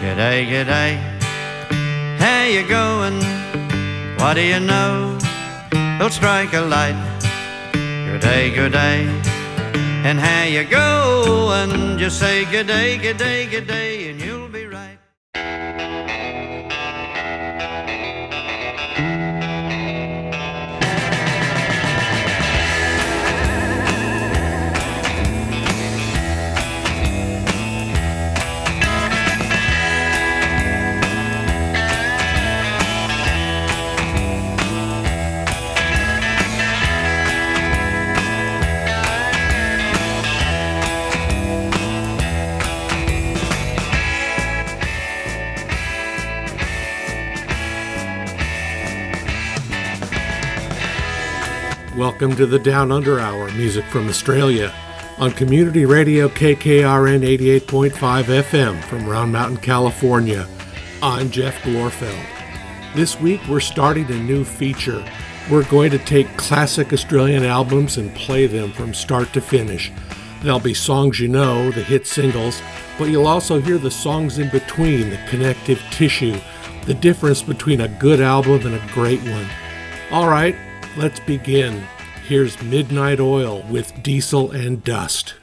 G'day, g'day, how you going? What do you know? They'll strike a light. G'day, g'day, and how you going? Just say g'day, g'day, g'day, and you'll be right. Welcome to the Down Under Hour, music from Australia, on Community Radio KKRN 88.5 FM from Round Mountain, California. I'm Jeff Glorfeld. This week we're starting a new feature. We're going to take classic Australian albums and play them from start to finish. There'll be songs you know, the hit singles, but you'll also hear the songs in between, the connective tissue, the difference between a good album and a great one. All right. Let's begin. Here's Midnight Oil with Diesel and Dust.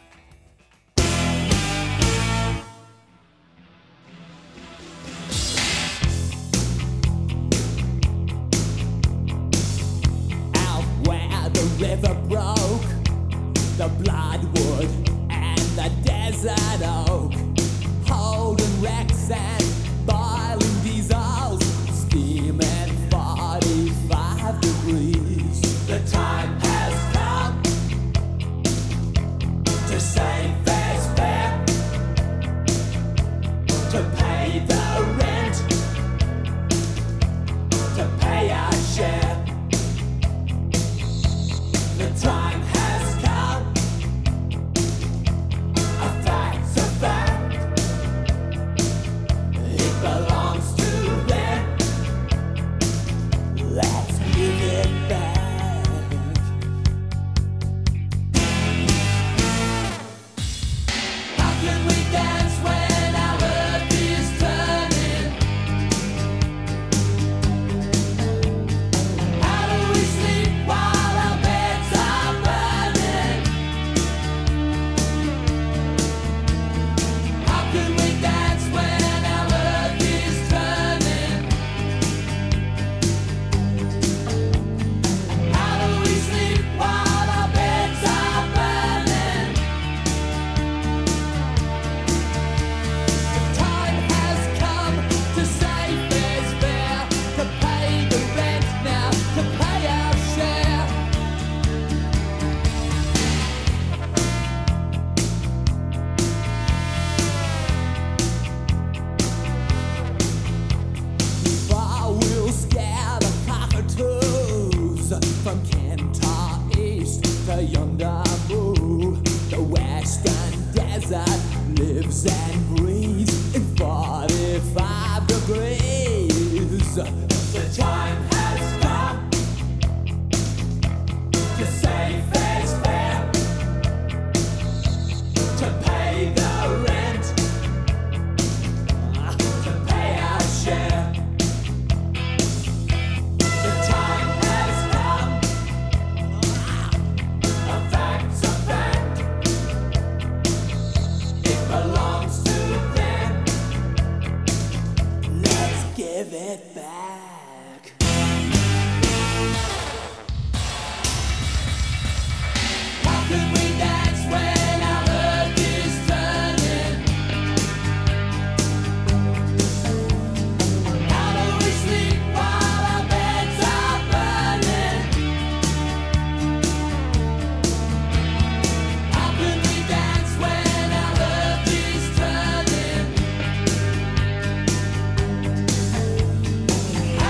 Out where the river broke, the bloodwood and the desert oak, holding wrecks and boiling diesels, steaming 45 degrees. The time has come to say fair's fair, to pay the rent, to pay our share. The time has come, a fact's a fact, it belongs to them, let's give it back. From Kentar East to Yondabu, the western desert lives and breathes in 45 degrees. The time has come to say fair's fair, to pay the rent, to pay our share. Give it back. How can we dance when our earth is turning? How do we sleep while our beds are burning? How can we dance when our earth is turning?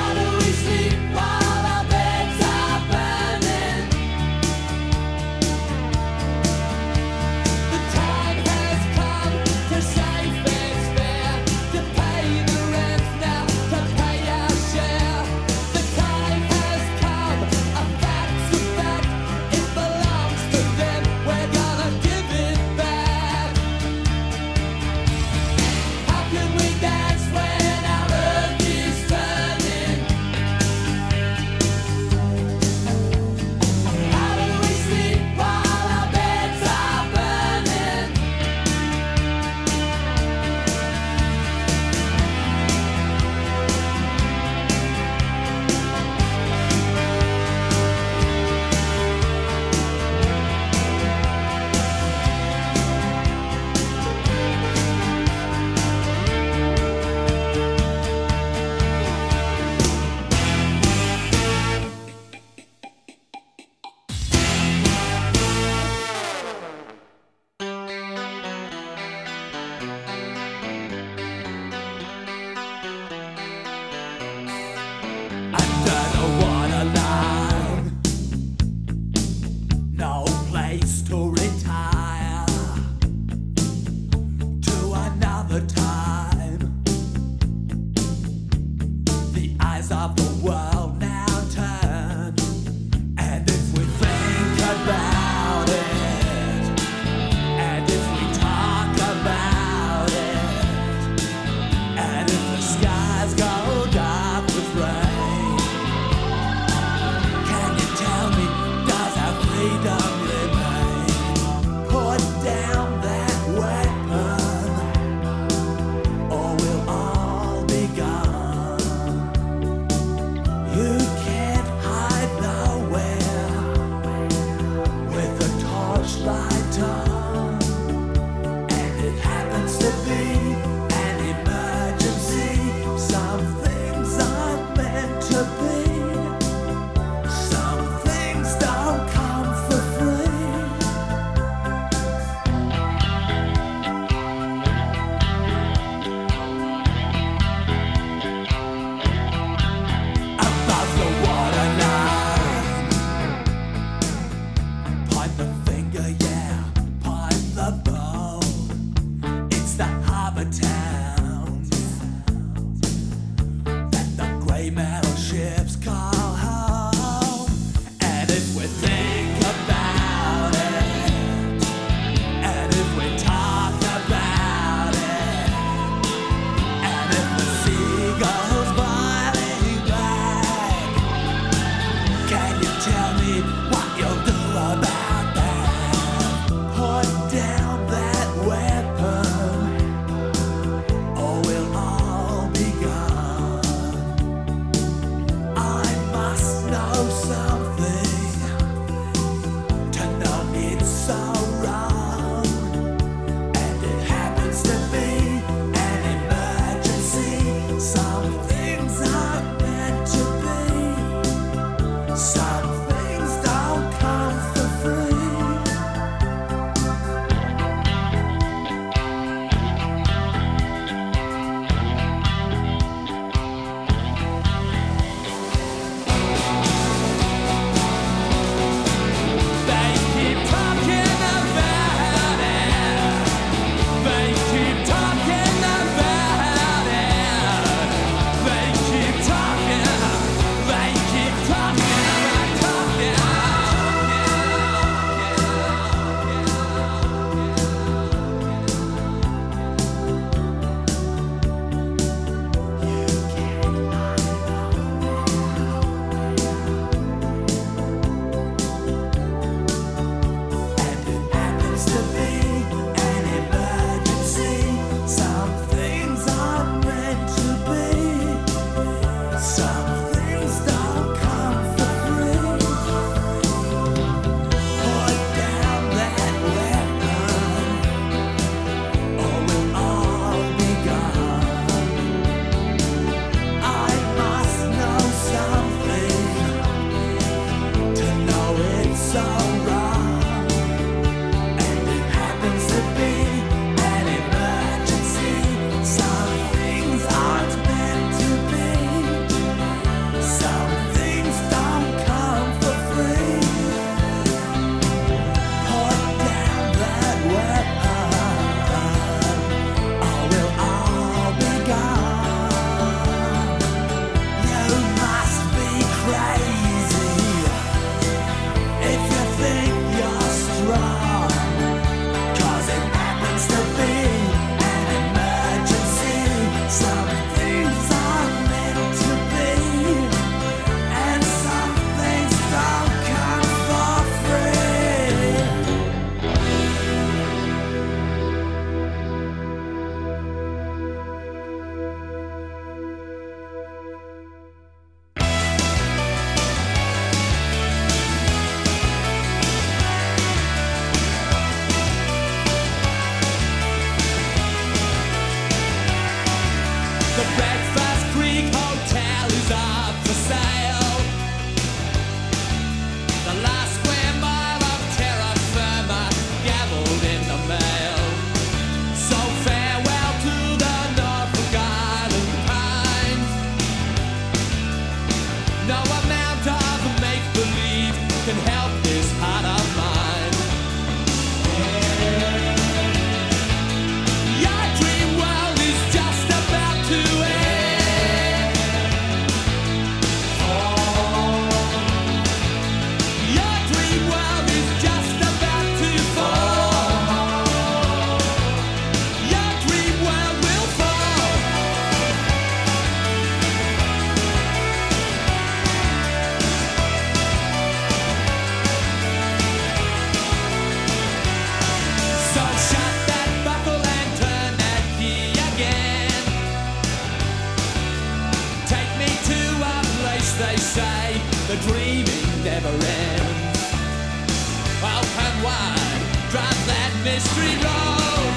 Sunny Street Road.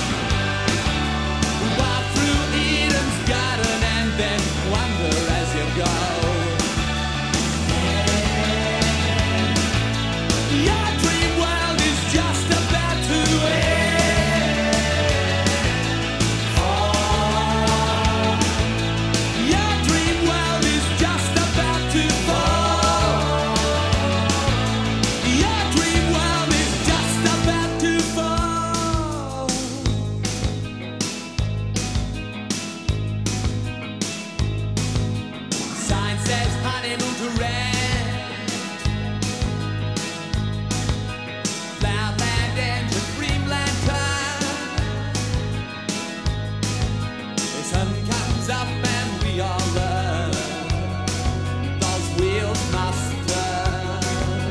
We walk through Eden's garden and then wander as you go. Your dream world is just about to end. Fall. Your dream world is just about to fall. Your dream world is just about to fall. Sign says honeymoon to rent. Flowerland and the dreamland turn. The sun comes up and we all learn those wheels must turn.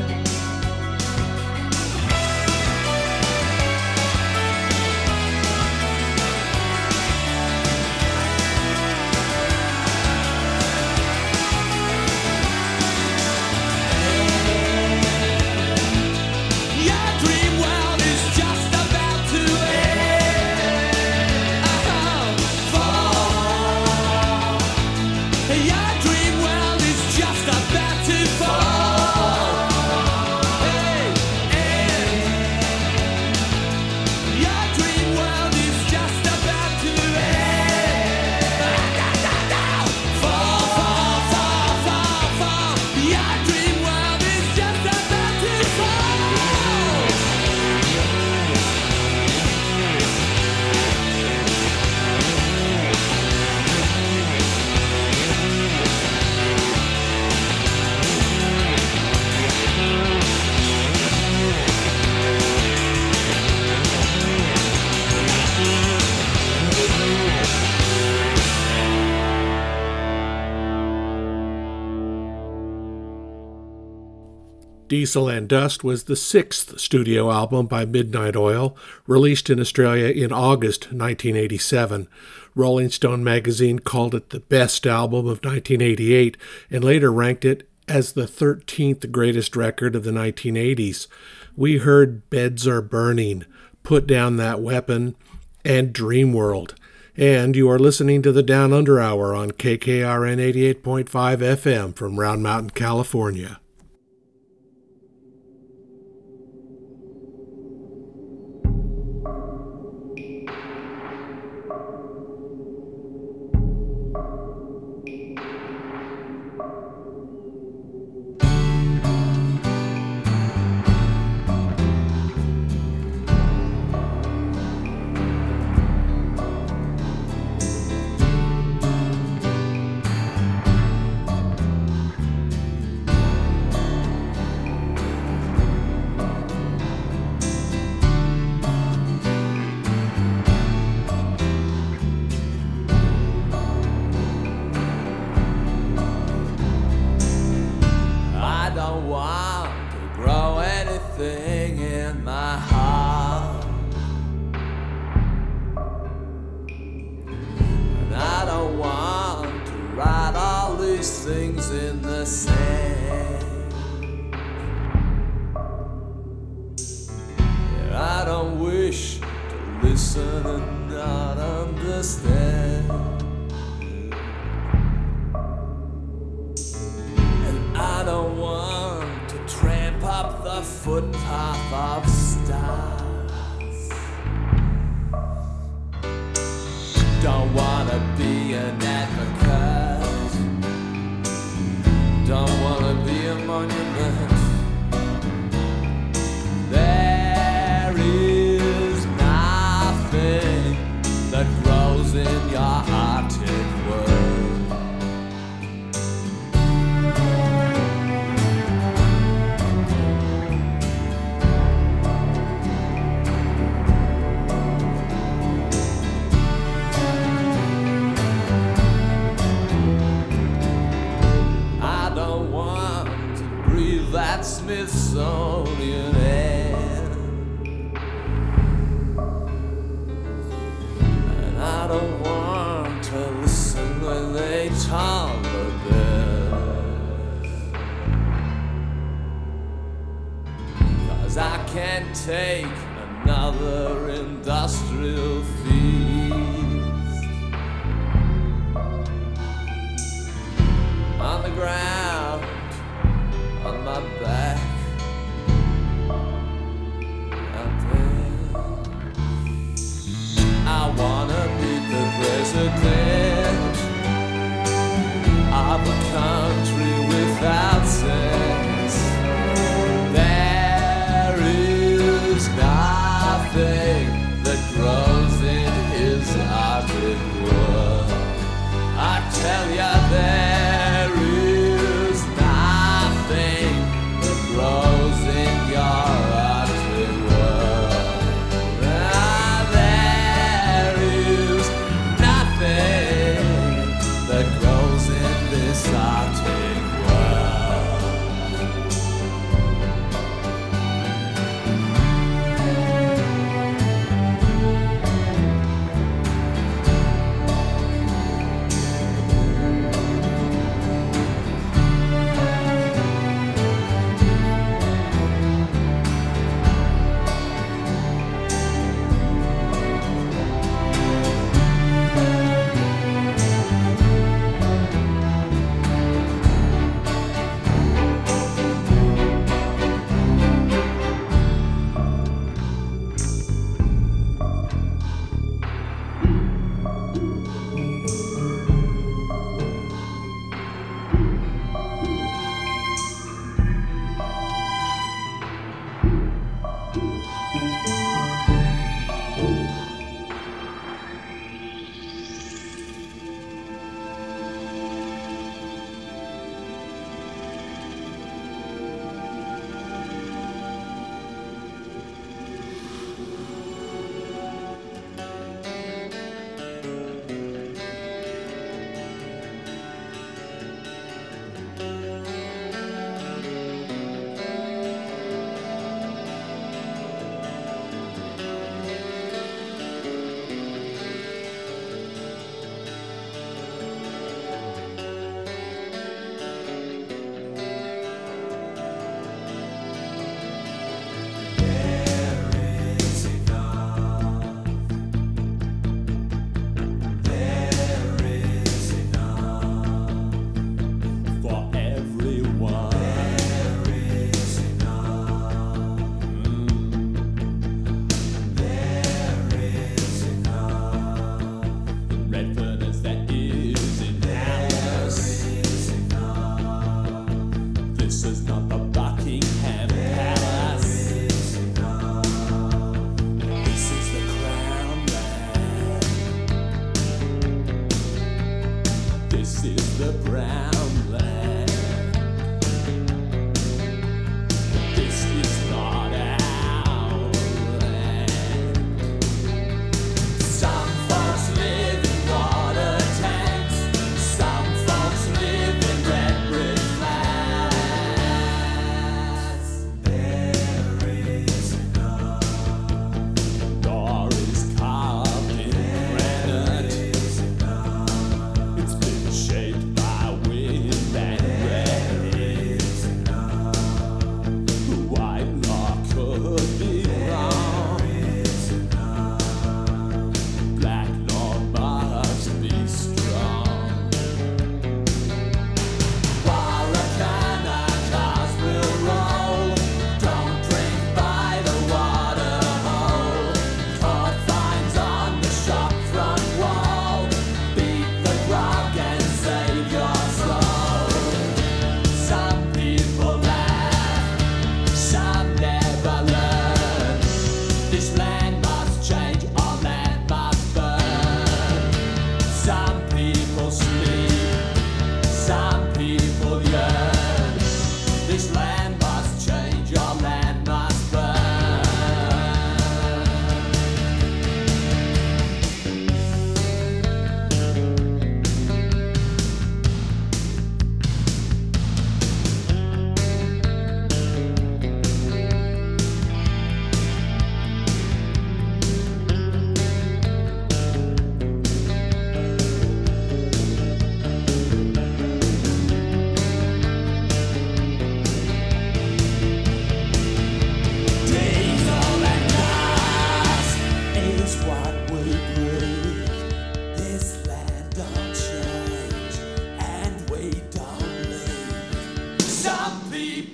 Your dream world is just about to end. Fall. Your dream world is just about to fall. Hey, end. Your dream world is just about to end. Fall, fall, fall, fall, fall. Your dream world is just about to fall. Diesel and Dust was the sixth studio album by Midnight Oil, released in Australia in August 1987. Rolling Stone magazine called it the best album of 1988 and later ranked it as the 13th greatest record of the 1980s. We heard Beds Are Burning, Put Down That Weapon, and Dream World. And you are listening to the Down Under Hour on KKRN 88.5 FM from Round Mountain, California. I don't want to grow anything in my heart, and I don't want to write all these things in the sand. Yeah, I don't wish to listen and not understand. I don't want to tramp up the footpath of stars. Don't want to be an advocate. Don't want to be a monument. There is nothing that grows in your Arctic world. That Smithsonian air, and I don't want to listen when they tell the best, 'cause I can't take another industrial feast. On the ground, on my back, out there. I wanna be the president of a country without sex. There is nothing that grows in his Arctic world. I tell ya, there is nothing that grows in your Arctic world. There is nothing that grows in this Arctic world.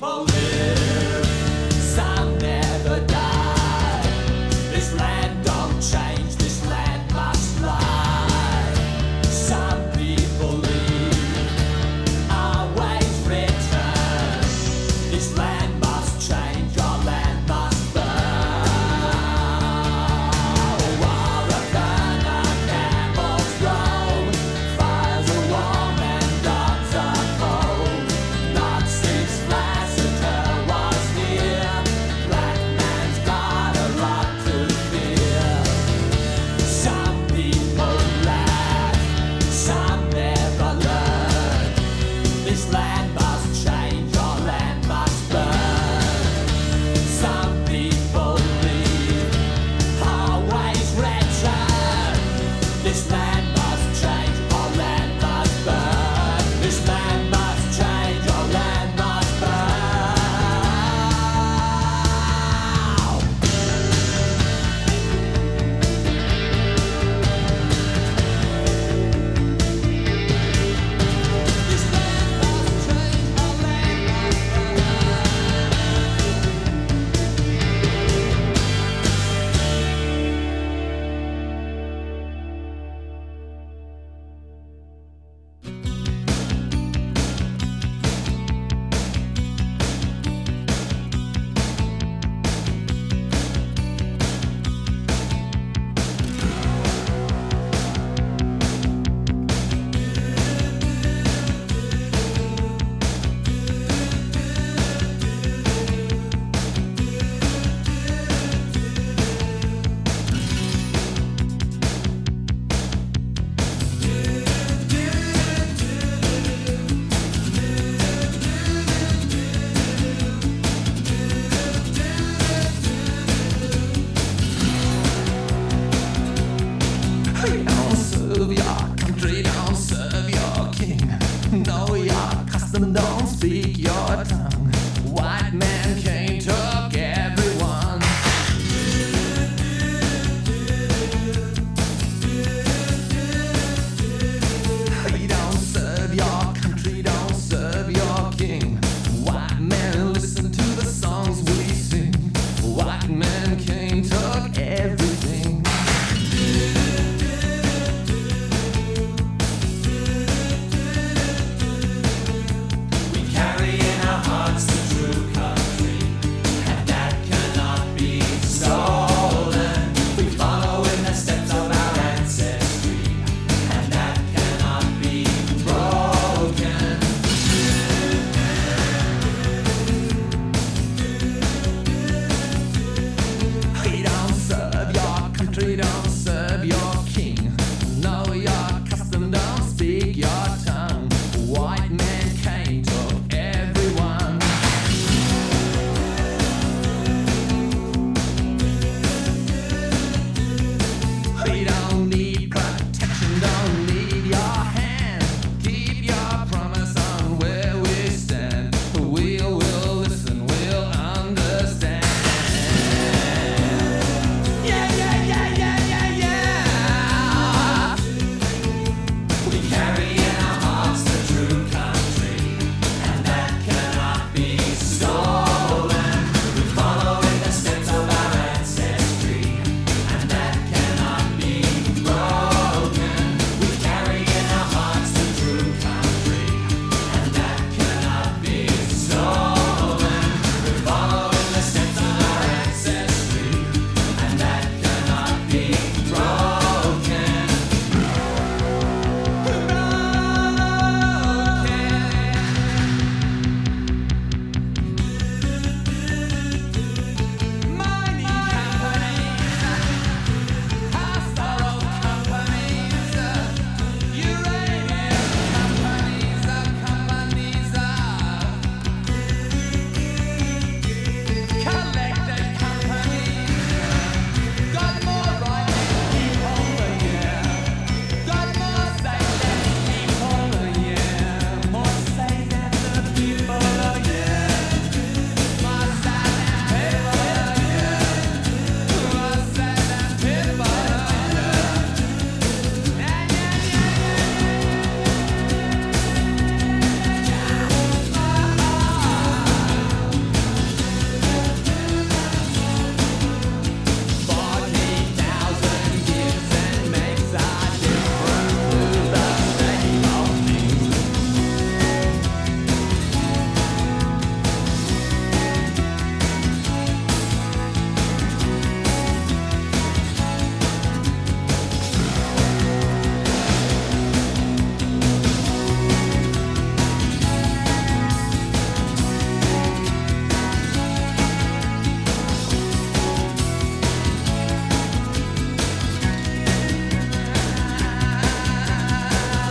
people live, some never die. This land don't change, this land must fly. Some people leave, always return. This land must change, our land must burn. War a burner, camels roam, fires are warm and dogs are cold. Nazis massacre was near, black man's got a lot to fear. Some people laugh, some never learn. This land must change, our land must burn. Some people leave, always return. This land must change, our land must burn. This land must change, our land must burn. This land must change, our land must Don't serve your country, don't serve your king. Know your custom, don't speak your tongue. White man came, took everyone. Don't serve your country, don't serve your king. White man, listen to the songs we sing. White man came, took everything. We carry in our hearts the true country, and that cannot be stolen. We follow in the steps of our ancestry, and that cannot be broken. Don't serve your country, don't serve your king. Know your custom, don't speak your tongue. White man came, took everyone.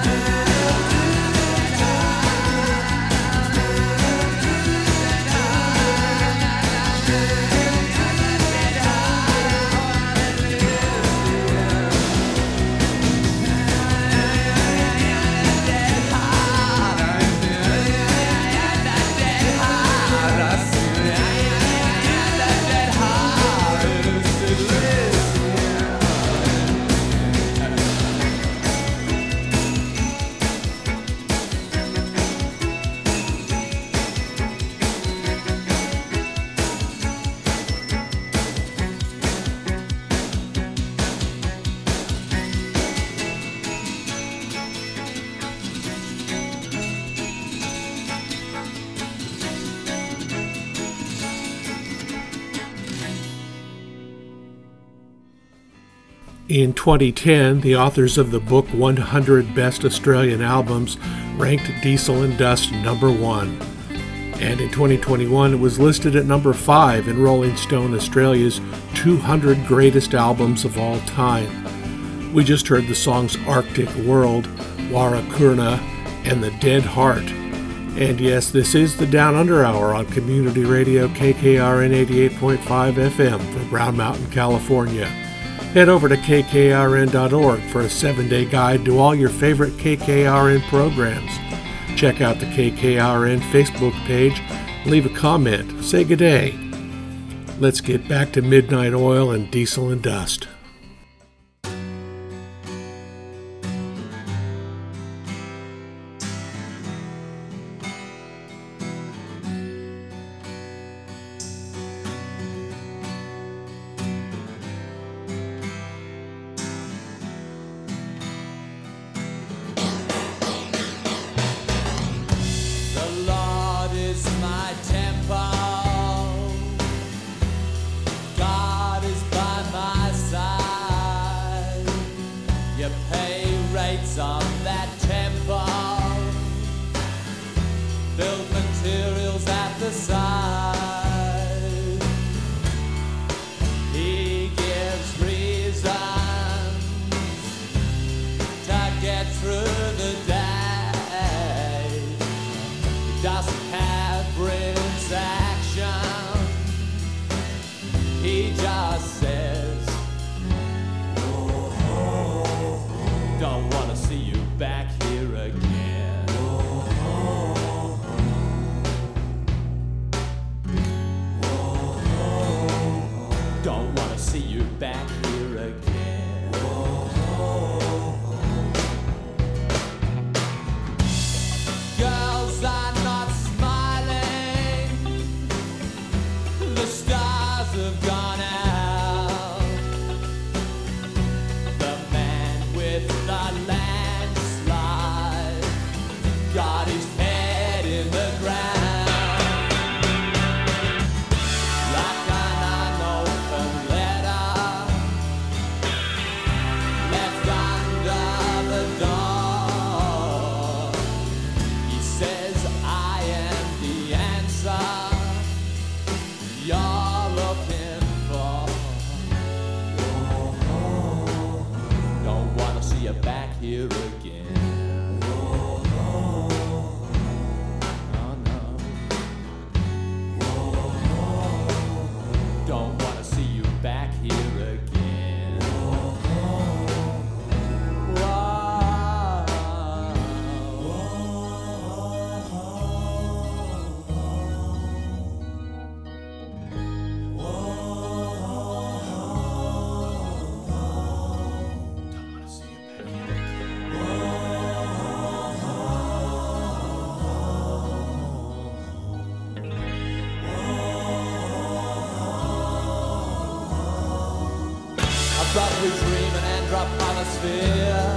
In 2010, the authors of the book 100 Best Australian Albums ranked Diesel and Dust number 1. And in 2021, it was listed at number 5 in Rolling Stone Australia's 200 Greatest Albums of All Time. We just heard the songs Arctic World, Warrakurna, and The Dead Heart. And yes, this is the Down Under Hour on Community Radio KKRN 88.5 FM from Brown Mountain, California. Head over to kkrn.org for a 7-day guide to all your favorite KKRN programs. Check out the KKRN Facebook page, leave a comment, say good day. Let's get back to Midnight Oil and Diesel and Dust. Abruptly dream an androponosphere.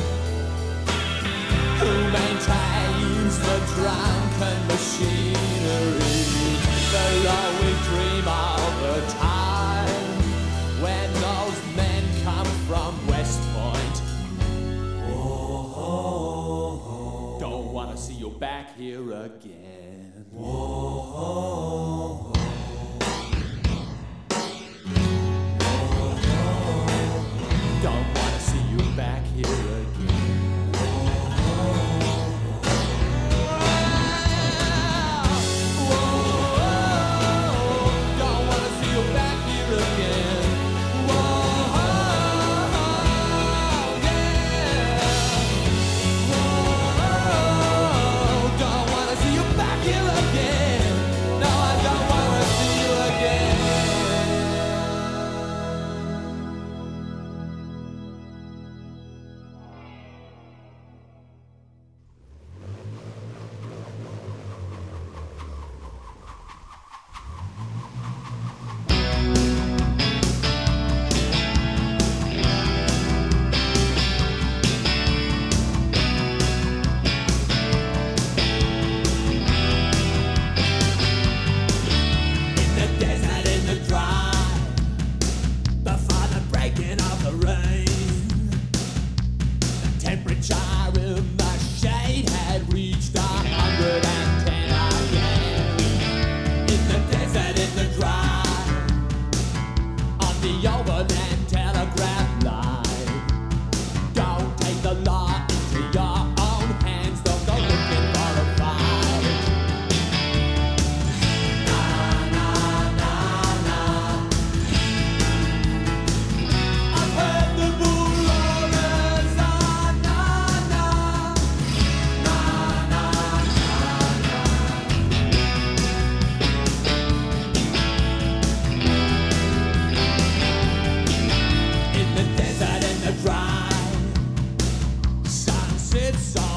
Who maintains the drunken machinery? Below we dream all the time when those men come from West Point. Whoa, don't wanna see you back here again. Whoa. Don't wanna see you back here again.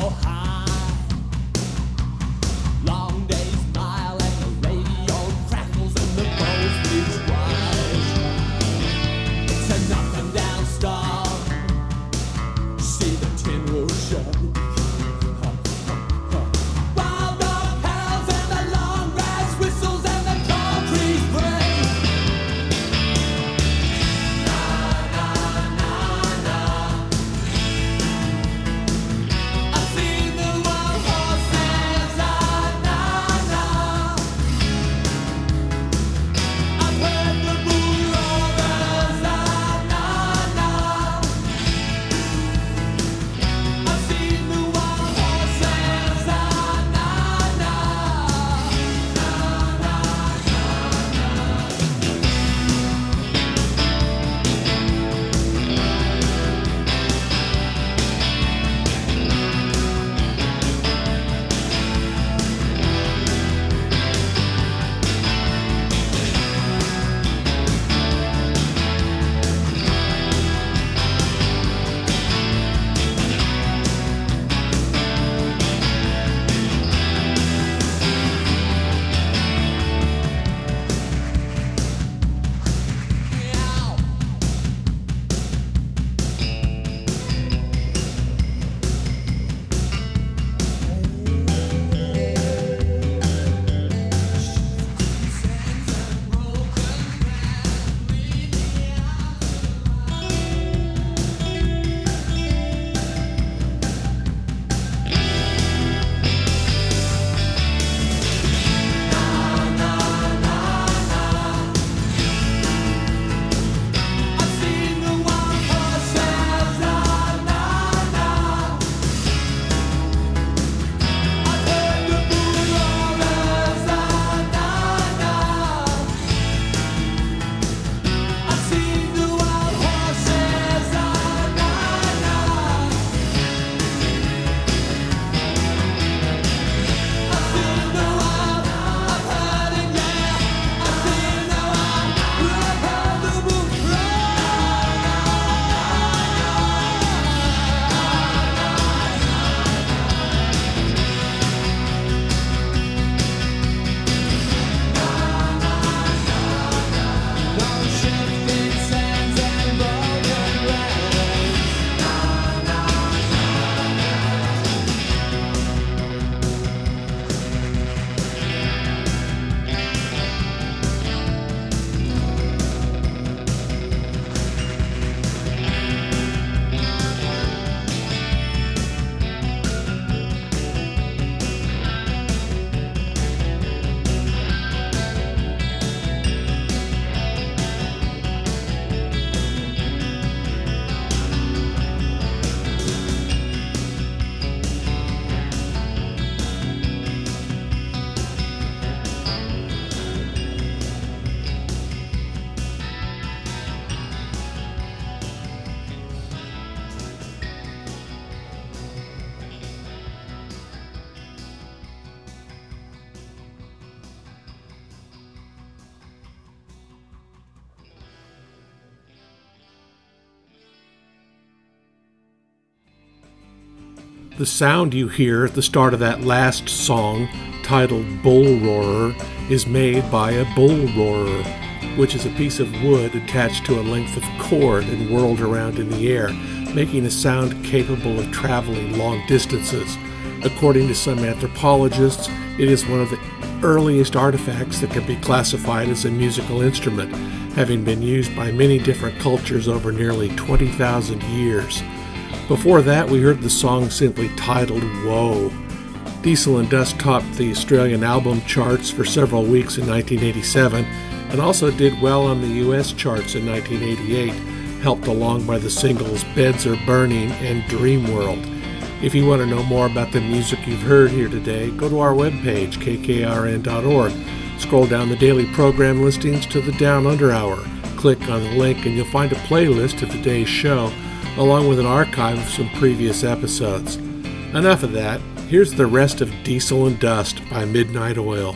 The sound you hear at the start of that last song, titled Bull Roarer, is made by a bull roarer, which is a piece of wood attached to a length of cord and whirled around in the air, making a sound capable of traveling long distances. According to some anthropologists, it is one of the earliest artifacts that can be classified as a musical instrument, having been used by many different cultures over nearly 20,000 years. Before that, we heard the song simply titled Whoa. Diesel and Dust topped the Australian album charts for several weeks in 1987 and also did well on the US charts in 1988, helped along by the singles Beds Are Burning and Dream World. If you want to know more about the music you've heard here today, go to our webpage, kkrn.org. Scroll down the daily program listings to the Down Under Hour. Click on the link and you'll find a playlist of today's show, along with an archive of some previous episodes. Enough of that. Here's the rest of Diesel and Dust by Midnight Oil.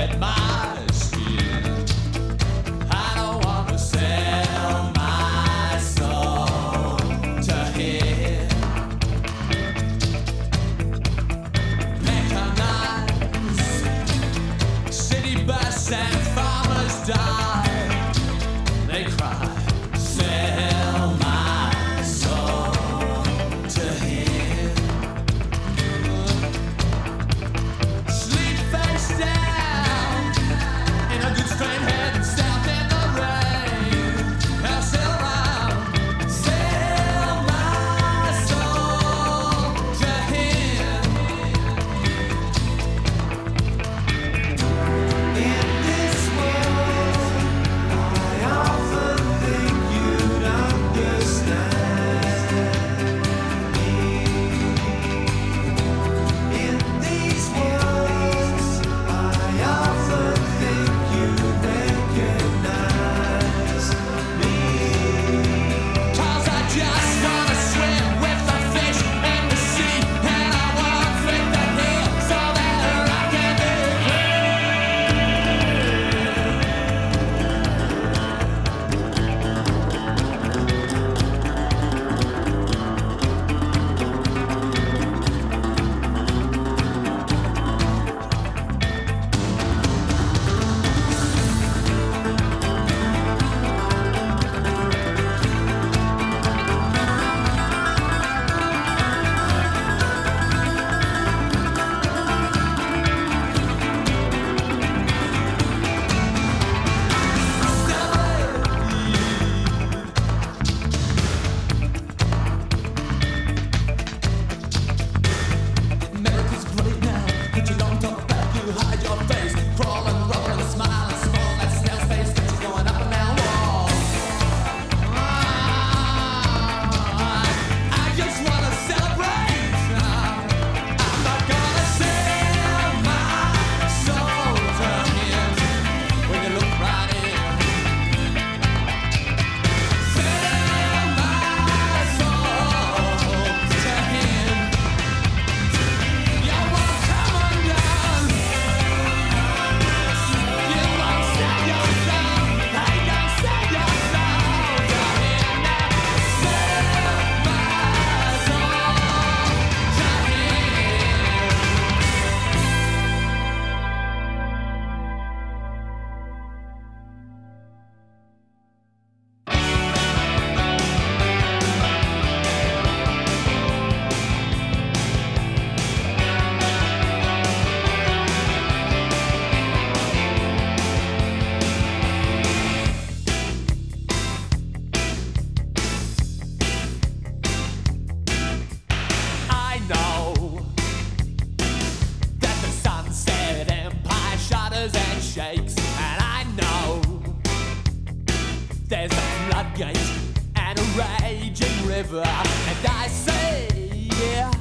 river, and I say, yeah,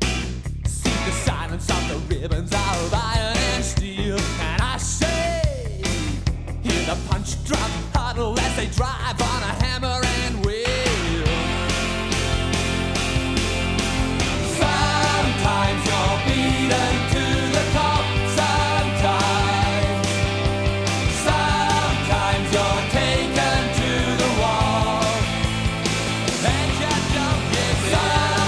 see the silence of the ribbons of iron and steel, and I say, hear the punch drum huddle as they drive on a hammer and wheel. Sometimes you're beaten to the top, sometimes you're taken to the wall, and you don't give up.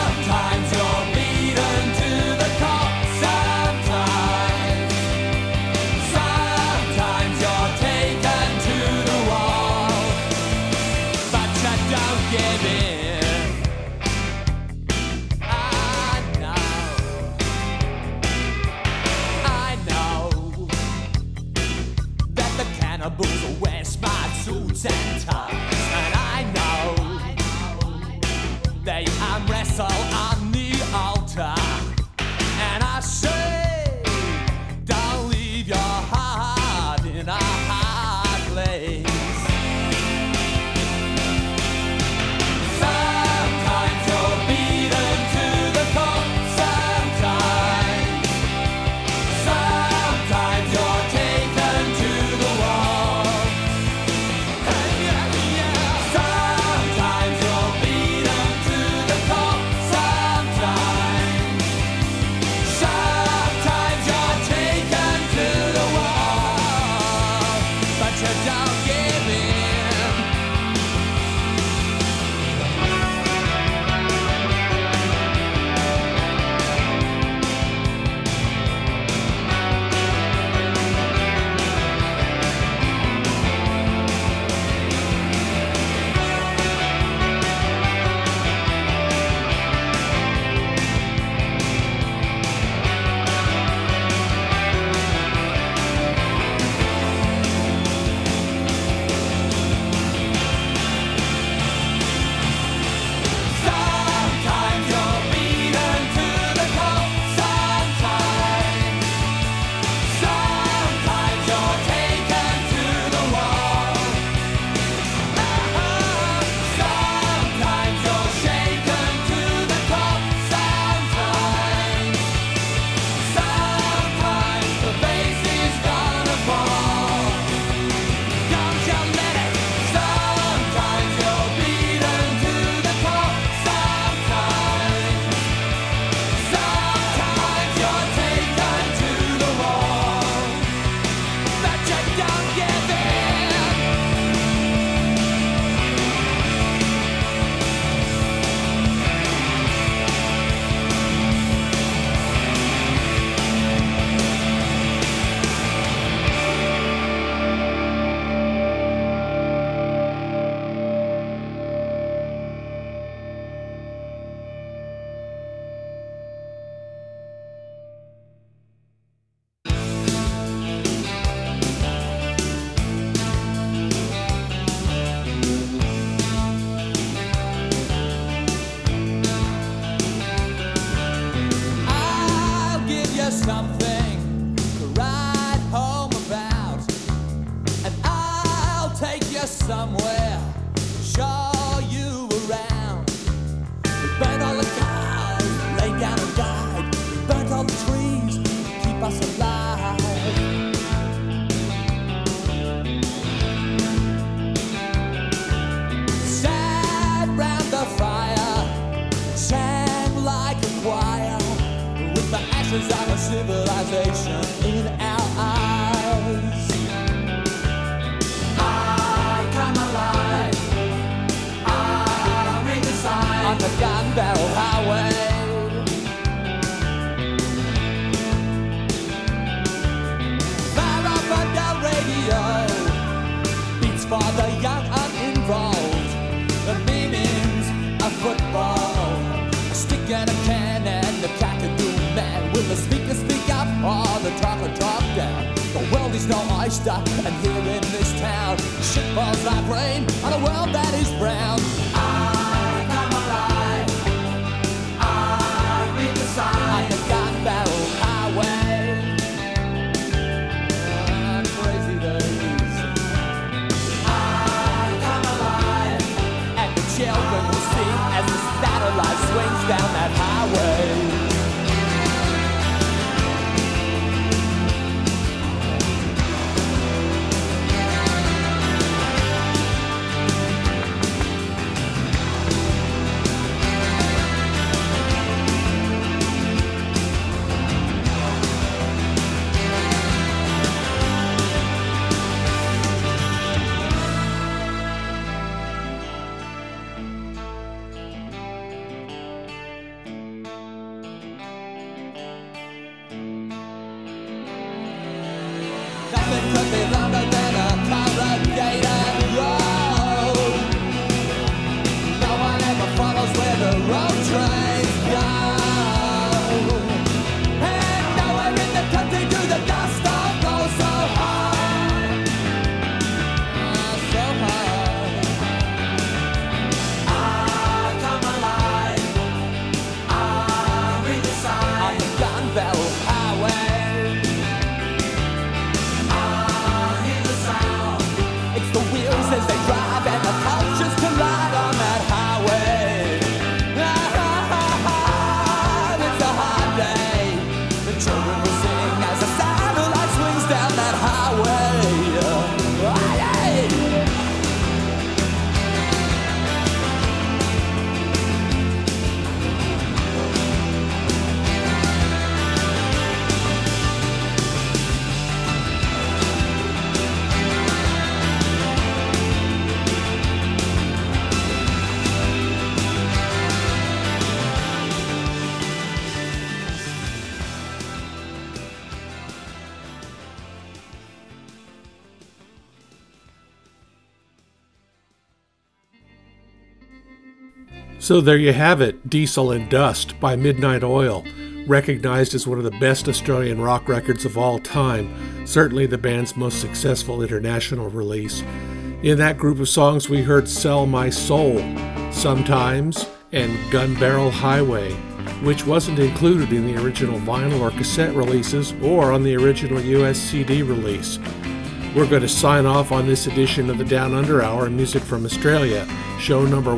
something to write home about, and I'll take you somewhere, show you around. We burnt all the cars, laid down and died. We burnt all the trees, keep us alive. Sat round the fire, sang like a choir, with the ashes of a civilization in our eyes. I come alive, I redecide on the gun barrel highway. Fire up on the radio, beats for the young uninvolved, the meanings of football, a stick and a can and the cockadoo man. Will the speaker speak up or the talker talk down? The world is no oyster, and here in this town, shit falls like rain on a world that is brown. I come alive, I redecide on the gun barrel highway. Crazy days. I come alive, and the children will sing as the satellite swings down that highway. Nothing could be longer than a corrugated road. No one ever follows where the road trains go. And nowhere in the country do the dust all go so hard. So hard. I come alive, I redecide on the gun barrel highway. It's the wheels as they drive and the cultures collide on that highway. It's a hard day. The children will sing as the satellite swings down that highway. So there you have it, Diesel and Dust by Midnight Oil, recognized as one of the best Australian rock records of all time, certainly the band's most successful international release. In that group of songs we heard Sell My Soul, Sometimes, and Gun Barrel Highway, which wasn't included in the original vinyl or cassette releases or on the original US CD release. We're going to sign off on this edition of the Down Under Hour, Music from Australia, show number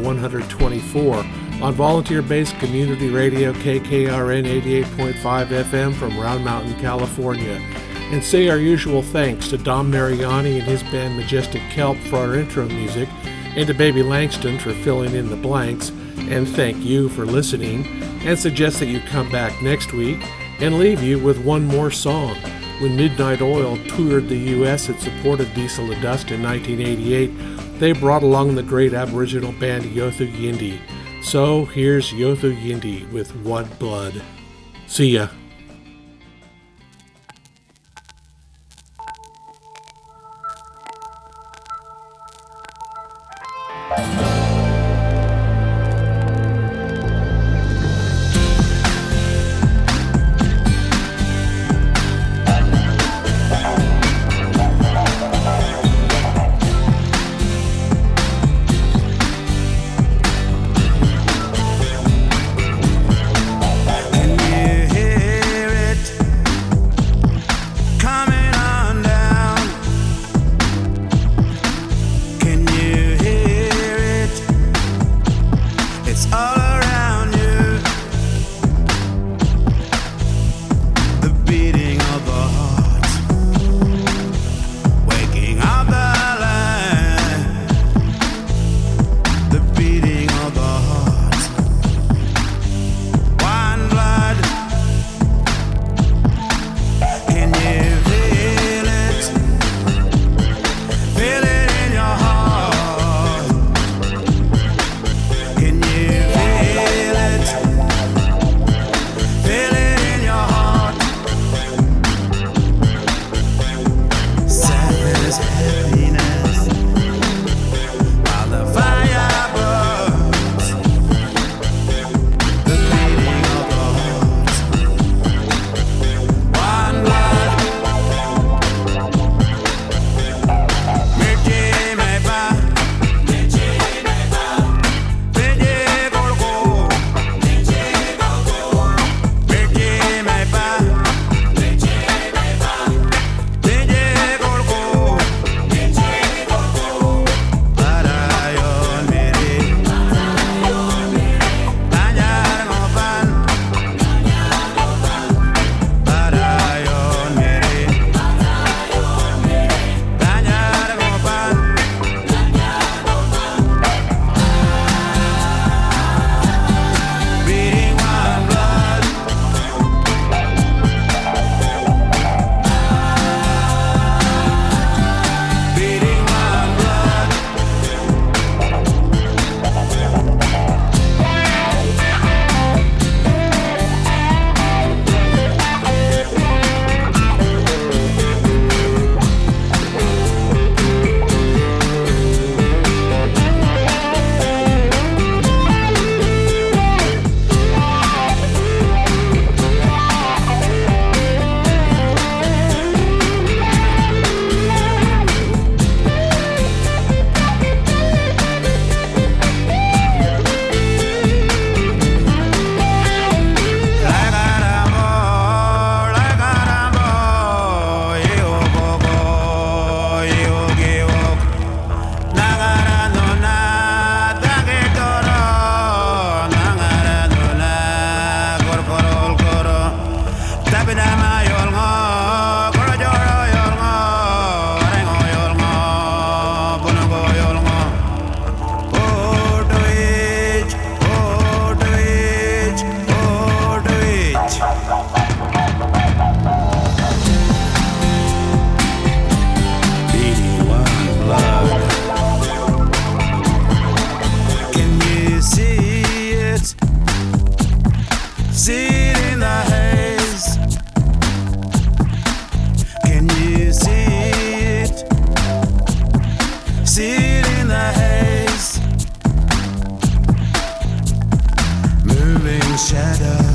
124, on volunteer-based community radio KKRN 88.5 FM from Round Mountain, California. And say our usual thanks to Dom Mariani and his band Majestic Kelp for our intro music, and to Baby Langston for filling in the blanks, and thank you for listening, and suggest that you come back next week, and leave you with one more song. When Midnight Oil toured the U.S. and supported Diesel and Dust in 1988, they brought along the great Aboriginal band Yothu Yindi. So here's Yothu Yindi with One Blood. See ya. And you Beating one blood. Can you see it? See it in the haze. Can you see it? See it in the haze. Moving shadows.